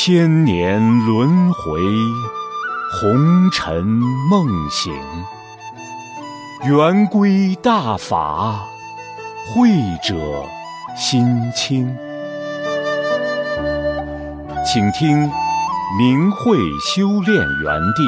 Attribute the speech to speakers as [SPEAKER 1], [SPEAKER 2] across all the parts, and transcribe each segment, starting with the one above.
[SPEAKER 1] 千年轮回，红尘梦醒。圆规大法，慧者心清。请听明慧修炼园地。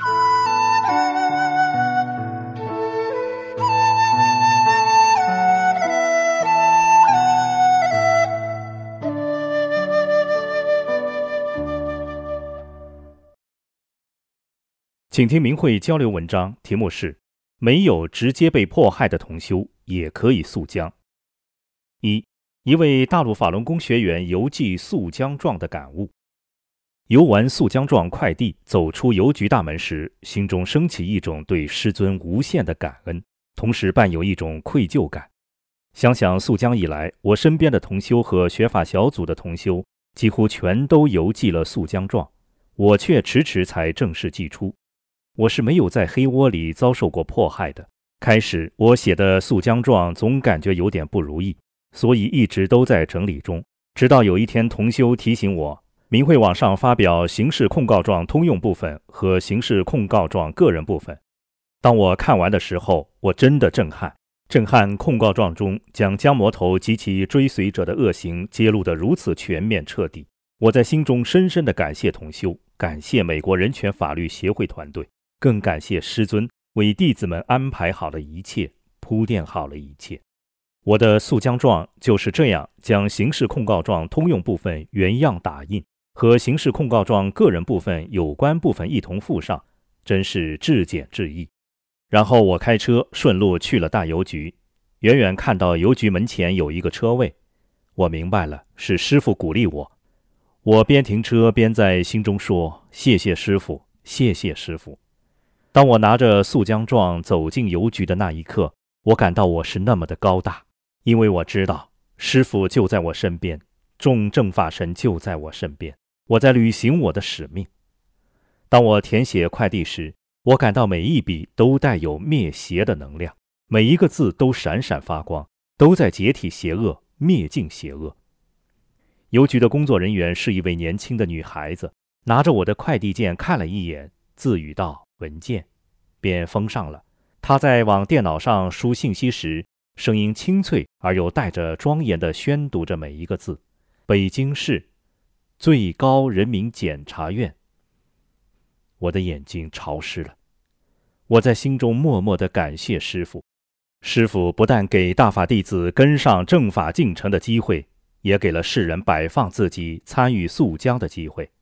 [SPEAKER 2] 请听明慧交流文章，题目是没有直接被迫害的同修也可以溯江。一位大陆法轮功学员邮寄溯江状的感悟。邮完溯江状快递，走出邮局大门时，心中升起一种对师尊无限的感恩，同时伴有一种愧疚感。想想溯江以来，我身边的同修和学法小组的同修几乎全都邮寄了溯江状，我却迟迟才正式寄出。我是没有在黑窝里遭受过迫害的。开始我写的溯江状总感觉有点不如意，所以一直都在整理中。直到有一天同修提醒我，明慧网上发表刑事控告状通用部分和刑事控告状个人部分。当我看完的时候，我真的震撼控告状中将江魔头及其追随者的恶行揭露得如此全面彻底。我在心中深深地感谢同修，感谢美国人权法律协会团队，更感谢师尊为弟子们安排好了一切，铺垫好了一切。我的溯江状就是这样将刑事控告状通用部分原样打印，和刑事控告状个人部分有关部分一同附上，真是至简至易。然后我开车顺路去了大邮局，远远看到邮局门前有一个车位，我明白了，是师父鼓励我。我边停车边在心中说，谢谢师父，谢谢师父。当我拿着溯江状走进邮局的那一刻，我感到我是那么的高大，因为我知道师父就在我身边，众正法神就在我身边，我在履行我的使命。当我填写快递时，我感到每一笔都带有灭邪的能量，每一个字都闪闪发光，都在解体邪恶，灭尽邪恶。邮局的工作人员是一位年轻的女孩子，拿着我的快递件看了一眼，自语道文件，便封上了。她在往电脑上输信息时，声音清脆而又带着庄严地宣读着每一个字：北京市最高人民检察院。我的眼睛潮湿了，我在心中默默地感谢师父。师父不但给大法弟子跟上正法进程的机会，也给了世人摆放自己参与溯江的机会。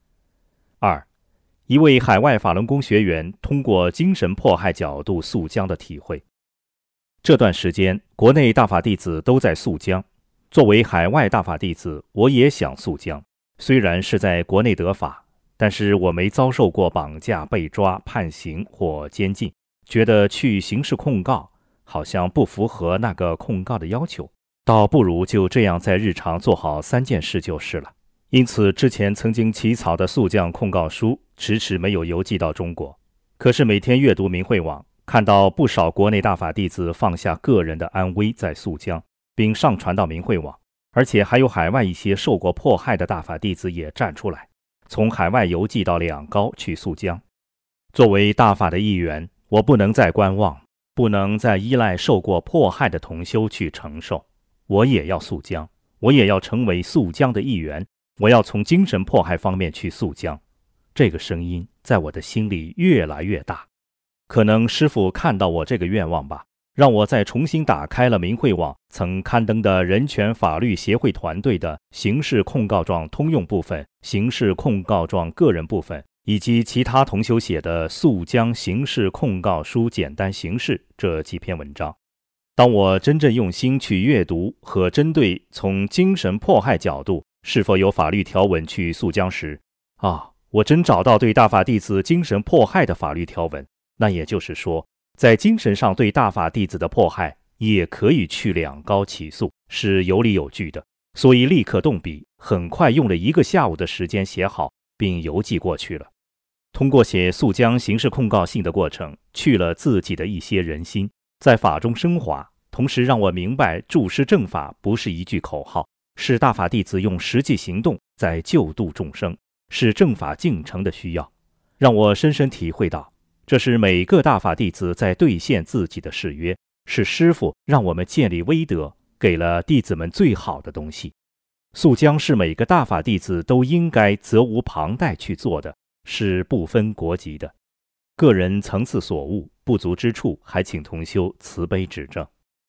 [SPEAKER 2] 一位海外法轮功学员通过精神迫害角度溯江的体会。这段时间，国内大法弟子都在溯江，作为海外大法弟子，我也想溯江。虽然是在国内得法，但是我没遭受过绑架、被抓、判刑或监禁，觉得去刑事控告好像不符合那个控告的要求，倒不如就这样在日常做好3件事就是了。因此之前曾经起草的溯江控告书迟迟没有邮寄到中国。可是每天阅读明慧网，看到不少国内大法弟子放下个人的安危在溯江，并上传到明慧网，而且还有海外一些受过迫害的大法弟子也站出来，从海外邮寄到两高去溯江。作为大法的一员，我不能再观望，不能再依赖受过迫害的同修去承受，我也要溯江，我也要成为溯江的一员，我要从精神迫害方面去溯江。这个声音在我的心里越来越大。可能师父看到我这个愿望吧，让我再重新打开了明慧网曾刊登的人权法律协会团队的刑事控告状通用部分、刑事控告状个人部分，以及其他同修写的溯江刑事控告书简单形式这几篇文章。当我真正用心去阅读和针对从精神迫害角度是否有法律条文去溯江时，我真找到对大法弟子精神迫害的法律条文。那也就是说，在精神上对大法弟子的迫害也可以去两高起诉，是有理有据的。所以立刻动笔，很快用了1个下午的时间写好，并邮寄过去了。通过写溯江刑事控告信的过程，去了自己的一些人心，在法中升华，同时让我明白注释正法不是一句口号，是大法弟子用实际行动在救度众生，是正法进程的需要，让我深深体会到，这是每个大法弟子在兑现自己的誓约，是师父让我们建立威德，给了弟子们最好的东西。速将是每个大法弟子都应该责无旁贷去做的，是不分国籍的。个人层次所悟不足之处，还请同修慈悲指正。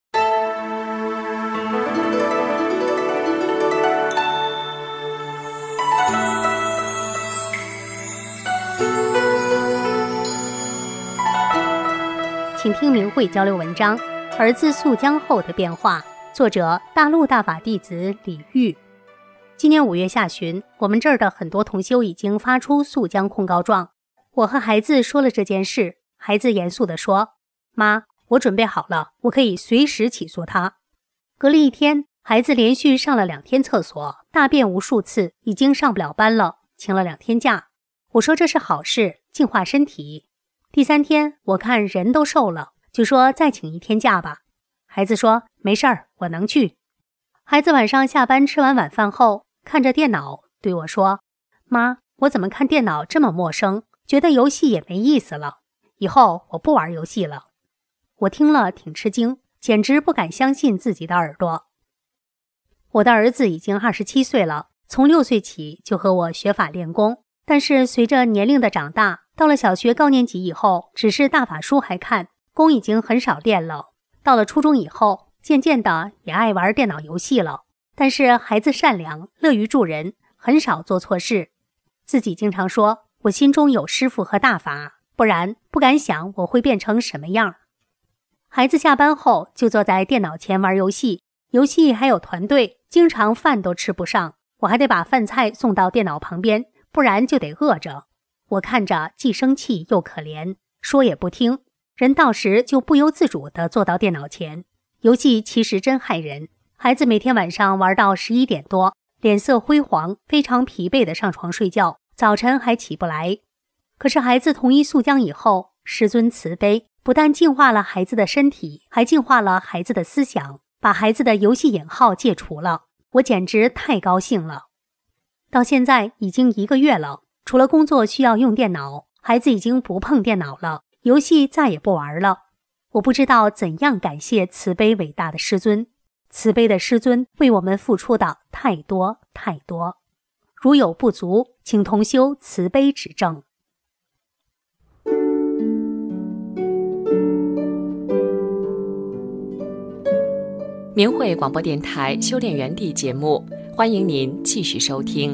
[SPEAKER 3] 请听明慧交流文章《儿子速将后的变化》，作者大陆大法弟子李玉。今年5月下旬，我们这儿的很多同修已经发出速将控告状。我和孩子说了这件事，孩子严肃地说：“妈，我准备好了，我可以随时起诉他。”隔了1天，孩子连续上了2天厕所，大便无数次，已经上不了班了，请了2天假。我说这是好事，净化身体。第3天，我看人都瘦了，就说再请1天假吧。孩子说没事儿，我能去。孩子晚上下班吃完晚饭后，看着电脑对我说：“妈，我怎么看电脑这么陌生，觉得游戏也没意思了，以后我不玩游戏了。”我听了挺吃惊，简直不敢相信自己的耳朵。我的儿子已经27岁了，从6岁起就和我学法练功，但是随着年龄的长大，到了小学高年级以后，只是大法书还看，功已经很少练了。到了初中以后，渐渐的也爱玩电脑游戏了。但是孩子善良，乐于助人，很少做错事。自己经常说，我心中有师父和大法，不然不敢想我会变成什么样。孩子下班后就坐在电脑前玩游戏，游戏还有团队，经常饭都吃不上，我还得把饭菜送到电脑旁边，不然就得饿着。我看着既生气又可怜，说也不听，人到时就不由自主地坐到电脑前。游戏其实真害人，孩子每天晚上玩到11点多，脸色灰黄，非常疲惫地上床睡觉，早晨还起不来。可是孩子同意速将以后，师尊慈悲，不但净化了孩子的身体，还净化了孩子的思想，把孩子的游戏瘾号戒除了。我简直太高兴了。到现在已经1个月了，除了工作需要用电脑，孩子已经不碰电脑了，游戏再也不玩了。我不知道怎样感谢慈悲伟大的师尊，慈悲的师尊为我们付出的太多太多，如有不足，请同修慈悲指正。
[SPEAKER 4] 明慧广播电台修炼园地节目，欢迎您继续收听。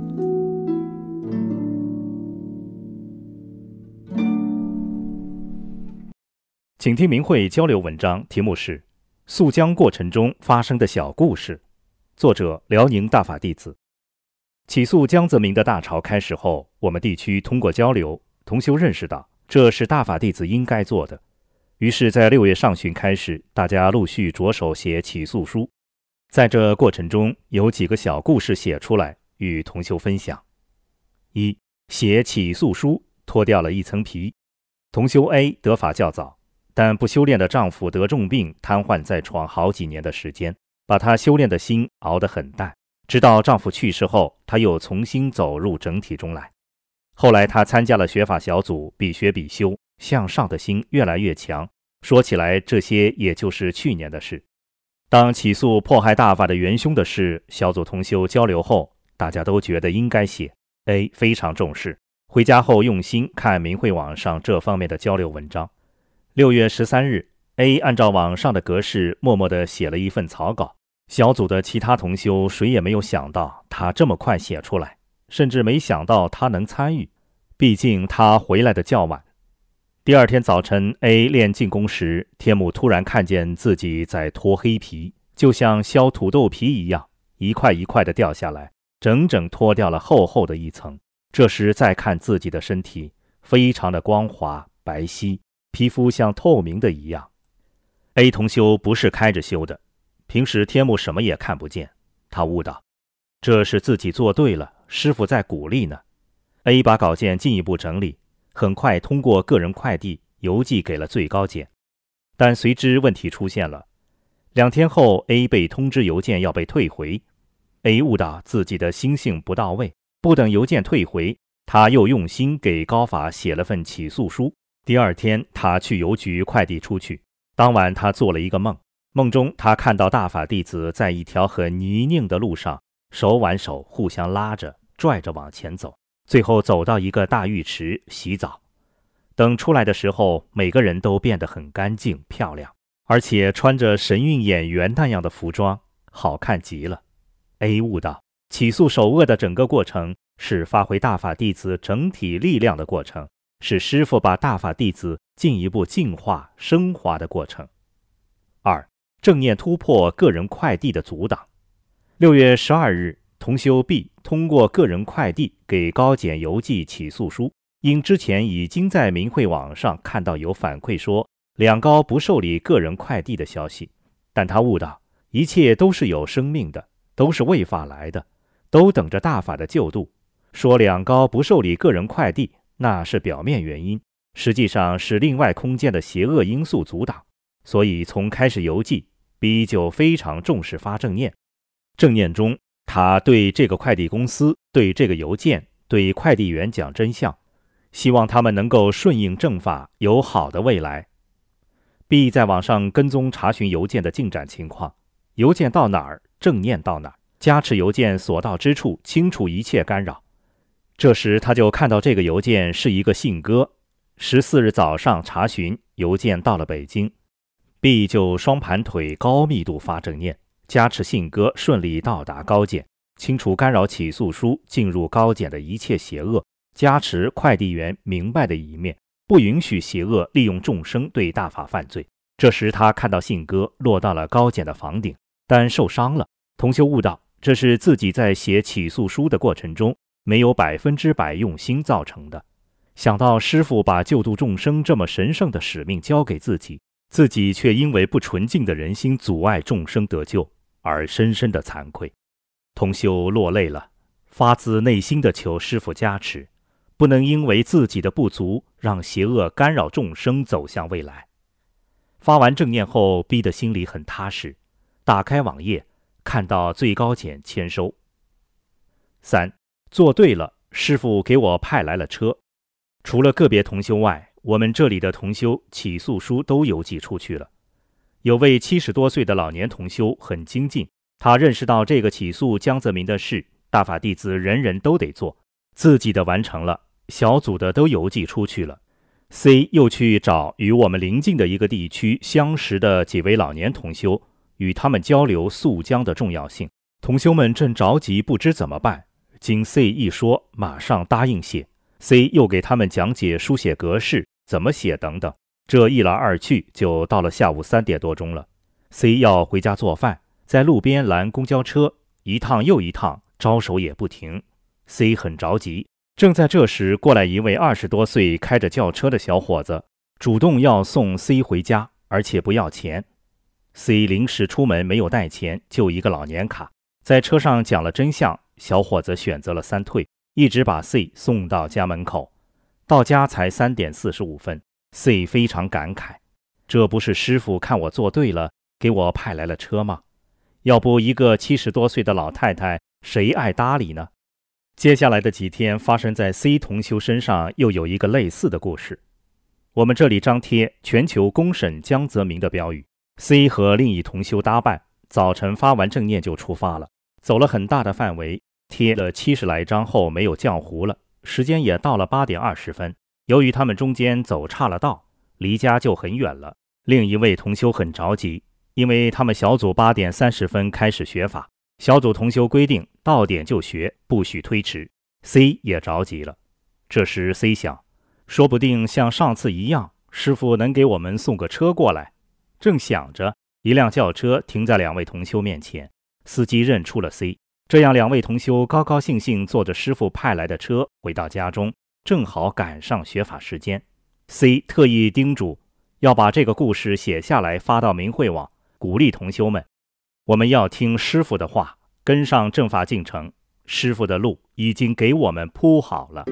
[SPEAKER 2] 请听明慧交流文章，题目是速将过程中发生的小故事，作者辽宁大法弟子。起诉江泽民的大潮开始后，我们地区通过交流，同修认识到这是大法弟子应该做的。于是在6月上旬开始，大家陆续着手写起诉书。在这过程中，有几个小故事写出来与同修分享。1. 写起诉书脱掉了一层皮。同修 A 得法较早，但不修炼的丈夫得重病，瘫痪在床好几年的时间，把她修炼的心熬得很淡。直到丈夫去世后，她又重新走入整体中来。后来她参加了学法小组，比学比修，向上的心越来越强。说起来，这些也就是去年的事。当起诉迫害大法的元凶的事，小组同修交流后，大家都觉得应该写。A 非常重视，回家后用心看明慧网上这方面的交流文章。6月13日 A 按照网上的格式默默地写了一份草稿，小组的其他同修谁也没有想到他这么快写出来，甚至没想到他能参与，毕竟他回来的较晚。第2天早晨 A 练进攻时，天母突然看见自己在脱黑皮，就像削土豆皮一样，一块一块的掉下来，整整脱掉了厚厚的一层。这时再看自己的身体，非常的光滑白皙，皮肤像透明的一样。 A 同修不是开着修的，平时天幕什么也看不见，他悟道，这是自己做对了，师父在鼓励呢。 A 把稿件进一步整理，很快通过个人快递邮寄给了最高检，但随之问题出现了。2天后 A 被通知邮件要被退回， A 悟到自己的心性不到位，不等邮件退回，他又用心给高法写了份起诉书。第二天，他去邮局快递出去。当晚，他做了一个梦，梦中他看到大法弟子在一条很泥泞的路上，手挽手互相拉着拽着往前走，最后走到一个大浴池洗澡。等出来的时候，每个人都变得很干净漂亮，而且穿着神韵演员那样的服装，好看极了。A 悟道，起诉首恶的整个过程是发挥大法弟子整体力量的过程，是师父把大法弟子进一步净化升华的过程。二、正念突破个人快递的阻挡。6月12日，同修 B 通过个人快递给高检邮寄起诉书，因之前已经在明慧网上看到有反馈说两高不受理个人快递的消息，但他悟到一切都是有生命的，都是为法来的，都等着大法的救度。说两高不受理个人快递，那是表面原因，实际上是另外空间的邪恶因素阻挡。所以从开始邮寄 B 就非常重视发正念。正念中，他对这个快递公司、对这个邮件、对快递员讲真相，希望他们能够顺应正法，有好的未来。B 在网上跟踪查询邮件的进展情况，邮件到哪儿，正念到哪儿，加持邮件所到之处，清除一切干扰。这时他就看到这个邮件是一个信鸽。14日早上查询，邮件到了北京。B 就双盘腿高密度发正念，加持信鸽顺利到达高检，清除干扰起诉书进入高检的一切邪恶，加持快递员明白的一面，不允许邪恶利用众生对大法犯罪。这时他看到信鸽落到了高检的房顶，但受伤了。同修悟道，这是自己在写起诉书的过程中没有100%用心造成的。想到师父把救度众生这么神圣的使命交给自己，自己却因为不纯净的人心阻碍众生得救，而深深的惭愧。同修落泪了，发自内心的求师父加持，不能因为自己的不足让邪恶干扰众生走向未来。发完正念后，逼得心里很踏实，打开网页看到最高检签收。3. 做对了，师父给我派来了车。除了个别同修外，我们这里的同修起诉书都邮寄出去了。有位70多岁的老年同修很精进，他认识到这个起诉江泽民的事，大法弟子人人都得做，自己的完成了，小组的都邮寄出去了。C 又去找与我们邻近的一个地区相识的几位老年同修，与他们交流溯江的重要性。同修们正着急不知怎么办，经 C 一说，马上答应写。C 又给他们讲解书写格式怎么写等等，这一来二去就到了下午3点多钟了。C 要回家做饭，在路边拦公交车，一趟又一趟，招手也不停。C 很着急。正在这时，过来一位20多岁开着轿车的小伙子，主动要送 C 回家，而且不要钱。C 临时出门没有带钱，就一个老年卡，在车上讲了真相，小伙子选择了3退，一直把 C 送到家门口。到家才3点45分， C 非常感慨，这不是师父看我做对了，给我派来了车吗？要不一个70多岁的老太太，谁爱搭理呢？接下来的几天发生在 C 同修身上又有一个类似的故事。我们这里张贴全球公审江泽民的标语， C 和另一同修搭伴，早晨发完正念就出发了，走了很大的范围，贴了70来张后没有浆糊了，时间也到了8点20分。由于他们中间走岔了道，离家就很远了。另一位同修很着急，因为他们小组8点30分开始学法，小组同修规定到点就学，不许推迟。 C 也着急了。这时 C 想，说不定像上次一样，师父能给我们送个车过来。正想着，一辆轿车停在2位同修面前，司机认出了 C， 这样2位同修高高兴兴坐着师父派来的车回到家中，正好赶上学法时间。 C 特意叮嘱要把这个故事写下来发到明慧网，鼓励同修们，我们要听师父的话，跟上正法进程，师父的路已经给我们铺好了。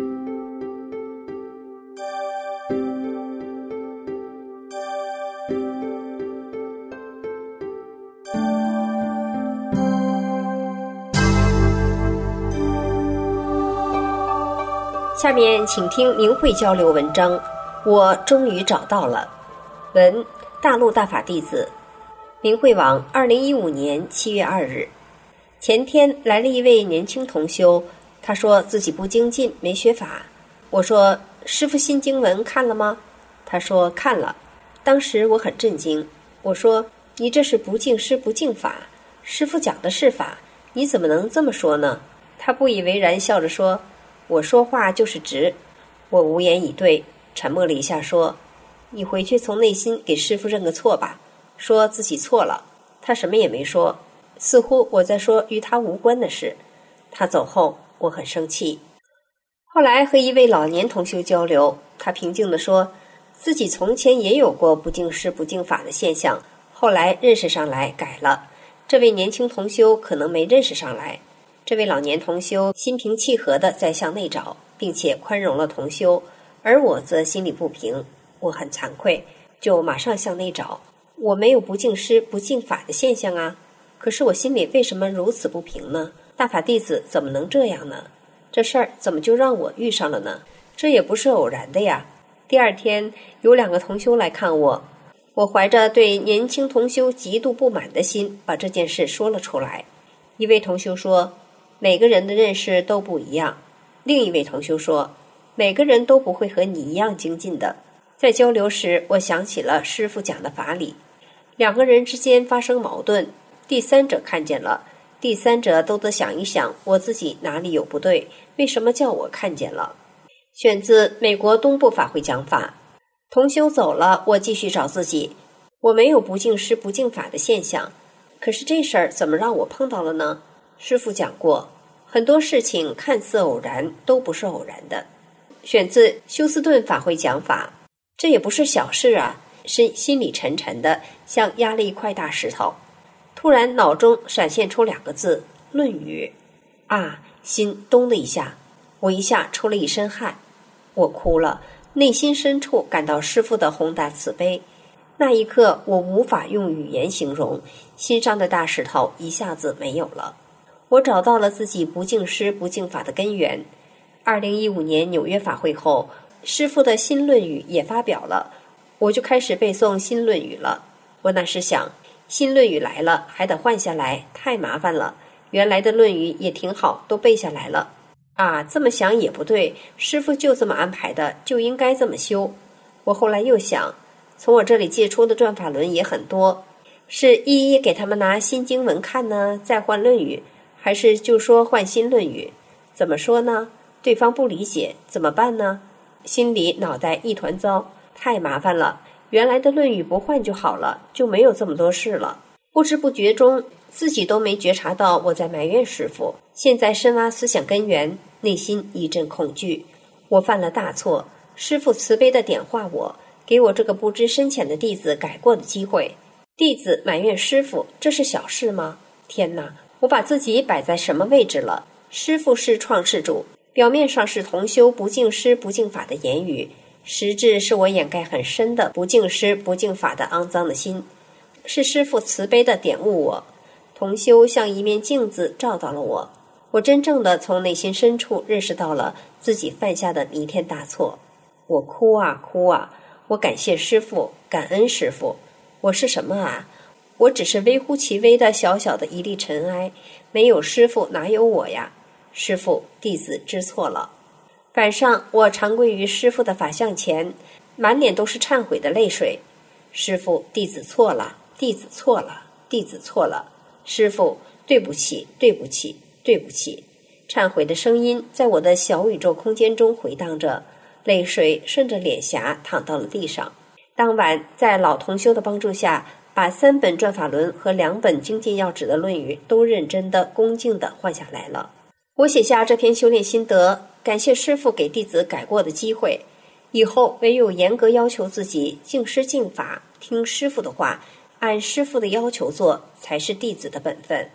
[SPEAKER 5] 下面请听明慧交流文章。我终于找到了。文：大陆大法弟子。明慧网2015年7月2日。前天来了一位年轻同修，他说自己不精进，没学法。我说：师父新经文看了吗？他说看了。当时我很震惊，我说：你这是不敬师不敬法，师父讲的是法，你怎么能这么说呢？他不以为然，笑着说：我说话就是直。我无言以对，沉默了一下说：你回去从内心给师父认个错吧，说自己错了。他什么也没说，似乎我在说与他无关的事。他走后，我很生气。后来和一位老年同修交流，他平静地说，自己从前也有过不敬师不敬法的现象，后来认识上来改了。这位年轻同修可能没认识上来。这位老年同修心平气和地在向内找，并且宽容了同修，而我则心里不平，我很惭愧，就马上向内找。我没有不敬师不敬法的现象啊，可是我心里为什么如此不平呢？大法弟子怎么能这样呢？这事儿怎么就让我遇上了呢？这也不是偶然的呀。第二天有2个同修来看我，我怀着对年轻同修极度不满的心，把这件事说了出来。一位同修说，每个人的认识都不一样。另一位同修说，每个人都不会和你一样精进的。在交流时，我想起了师父讲的法理。2个人之间发生矛盾，第三者看见了，第三者都得想一想，我自己哪里有不对，为什么叫我看见了。选自美国东部法会讲法。同修走了，我继续找自己。我没有不敬师不敬法的现象，可是这事儿怎么让我碰到了呢？师父讲过，很多事情看似偶然，都不是偶然的。选自休斯顿法会讲法。这也不是小事啊，是心里沉沉的，像压了一块大石头。突然脑中闪现出2个字：论语。啊，心咚的一下，我一下出了一身汗，我哭了，内心深处感到师父的宏大慈悲。那一刻我无法用语言形容，心上的大石头一下子没有了。我找到了自己不敬师不敬法的根源。2015年纽约法会后，师父的新论语也发表了，我就开始背诵新论语了。我那时想，新论语来了还得换下来，太麻烦了，原来的论语也挺好，都背下来了。啊，这么想也不对，师父就这么安排的，就应该这么修。我后来又想，从我这里借出的转法轮也很多，是一一给他们拿新经文看呢，再换论语，还是就说换新论语？怎么说呢？对方不理解怎么办呢？心里脑袋一团糟，太麻烦了，原来的论语不换就好了，就没有这么多事了。不知不觉中，自己都没觉察到我在埋怨师父。现在深挖思想根源，内心一阵恐惧，我犯了大错。师父慈悲地点化我，给我这个不知深浅的弟子改过的机会。弟子埋怨师父，这是小事吗？天哪，我把自己摆在什么位置了？师父是创世主，表面上是同修不敬师不敬法的言语，实质是我掩盖很深的不敬师不敬法的肮脏的心。是师父慈悲地点悟我，同修像一面镜子照到了我，我真正的从内心深处认识到了自己犯下的弥天大错。我哭啊哭啊，我感谢师父，感恩师父。我是什么啊？我只是微乎其微的小小的一粒尘埃，没有师父哪有我呀？师父，弟子知错了。晚上我长跪于师父的法像前，满脸都是忏悔的泪水。师父，弟子错了，弟子错了，弟子错了。师父，对不起，对不起，对不起。忏悔的声音在我的小宇宙空间中回荡着，泪水顺着脸颊淌到了地上。当晚在老同修的帮助下，把3本转法轮和2本精进要旨的论语都认真的恭敬的换下来了。我写下这篇修炼心得，感谢师父给弟子改过的机会。以后唯有严格要求自己敬师敬法，听师父的话，按师父的要求做，才是弟子的本分。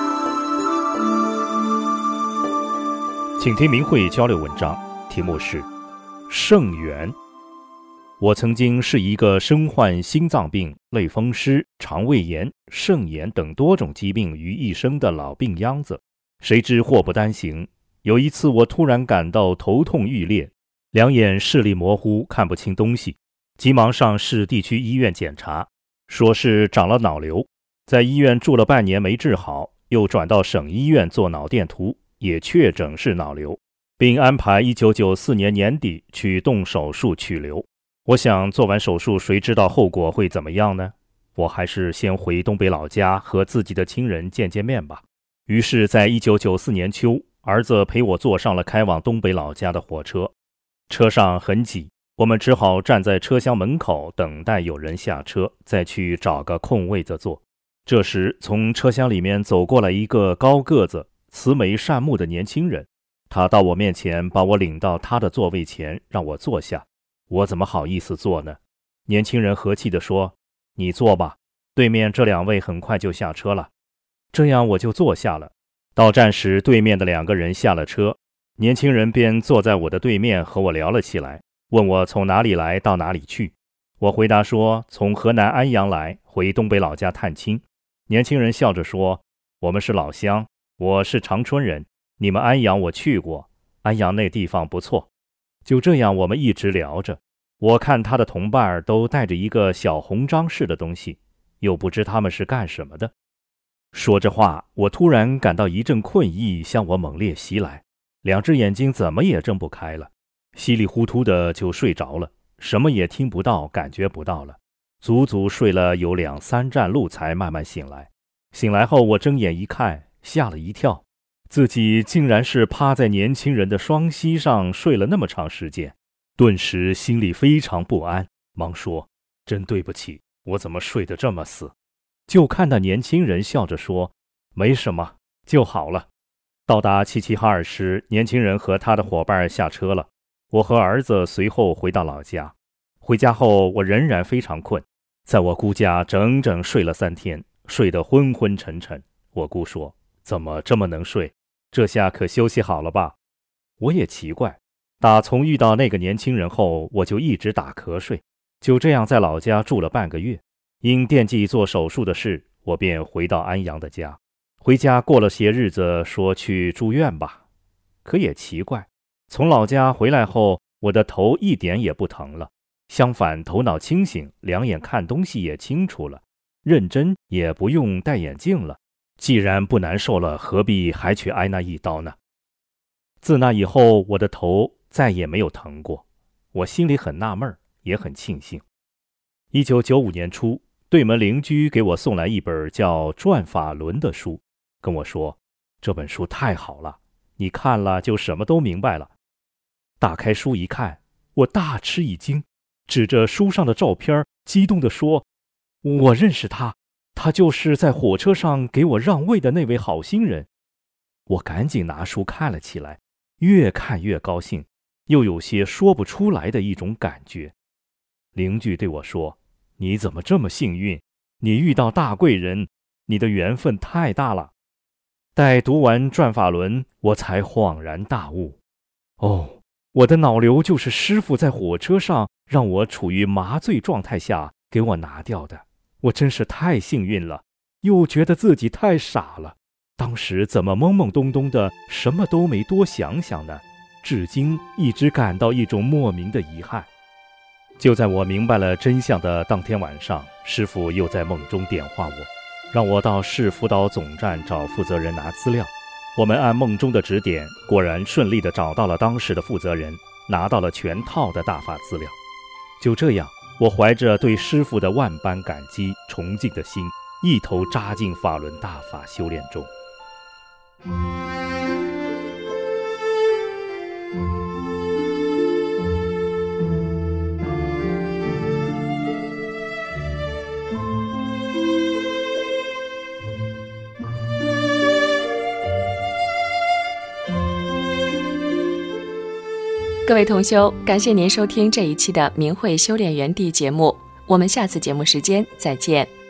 [SPEAKER 2] 请听明慧交流文章，题目是肾源。我曾经是一个身患心脏病、类风湿、肠胃炎、肾炎等多种疾病于一身的老病秧子，谁知祸不单行。有一次我突然感到头痛欲裂，两眼视力模糊，看不清东西，急忙上市地区医院检查，说是长了脑瘤。在医院住了半年没治好，又转到省医院做脑电图，也确诊是脑瘤，并安排1994年年底去动手术取瘤。我想做完手术，谁知道后果会怎么样呢？我还是先回东北老家和自己的亲人见见面吧。于是在1994年秋，儿子陪我坐上了开往东北老家的火车。车上很挤，我们只好站在车厢门口等待有人下车，再去找个空位子坐。这时从车厢里面走过来一个高个子、慈眉善目的年轻人，他到我面前把我领到他的座位前，让我坐下。我怎么好意思坐呢？年轻人和气地说：“你坐吧，对面这2位很快就下车了。”这样我就坐下了。到站时，对面的2个人下了车，年轻人便坐在我的对面和我聊了起来，问我从哪里来到哪里去。我回答说从河南安阳来，回东北老家探亲。年轻人笑着说：“我们是老乡，我是长春人，你们安阳我去过，安阳那地方不错。”就这样我们一直聊着，我看他的同伴都带着一个小红章似的东西，又不知他们是干什么的。说着话，我突然感到一阵困意向我猛烈袭来，2只眼睛怎么也睁不开了，稀里糊涂的就睡着了，什么也听不到感觉不到了，足足睡了有2、3站路才慢慢醒来。醒来后我睁眼一看，吓了一跳，自己竟然是趴在年轻人的双膝上睡了那么长时间，顿时心里非常不安，忙说：“真对不起，我怎么睡得这么死？”就看那年轻人笑着说：“没什么，就好了。”到达齐齐哈尔时，年轻人和他的伙伴下车了，我和儿子随后回到老家。回家后我仍然非常困，在我姑家整整睡了3天，睡得昏昏沉沉。我姑说：“怎么这么能睡？这下可休息好了吧？”我也奇怪，打从遇到那个年轻人后，我就一直打瞌睡，就这样在老家住了半个月。因惦记做手术的事，我便回到安阳的家。回家过了些日子，说去住院吧。可也奇怪，从老家回来后，我的头一点也不疼了，相反头脑清醒，2眼看东西也清楚了，认真也不用戴眼镜了。既然不难受了，何必还去挨那一刀呢？自那以后，我的头再也没有疼过。我心里很纳闷，也很庆幸。1995年初，对门邻居给我送来一本叫《转法轮》的书，跟我说：“这本书太好了，你看了就什么都明白了。”打开书一看，我大吃一惊，指着书上的照片，激动地说：“我认识他，他就是在火车上给我让位的那位好心人。”我赶紧拿书看了起来，越看越高兴，又有些说不出来的一种感觉。邻居对我说：“你怎么这么幸运？你遇到大贵人，你的缘分太大了。”待读完《转法轮》，我才恍然大悟。哦，我的脑瘤就是师父在火车上让我处于麻醉状态下给我拿掉的。我真是太幸运了，又觉得自己太傻了。当时怎么懵懵懂懂的，什么都没多想想呢？至今一直感到一种莫名的遗憾。就在我明白了真相的当天晚上，师父又在梦中点化我，让我到市辅导总站找负责人拿资料。我们按梦中的指点，果然顺利地找到了当时的负责人，拿到了全套的大法资料。就这样，我怀着对师父的万般感激崇敬的心，一头扎进法轮大法修炼中。
[SPEAKER 4] 各位同修，感谢您收听这一期的明慧修炼园地节目，我们下次节目时间再见。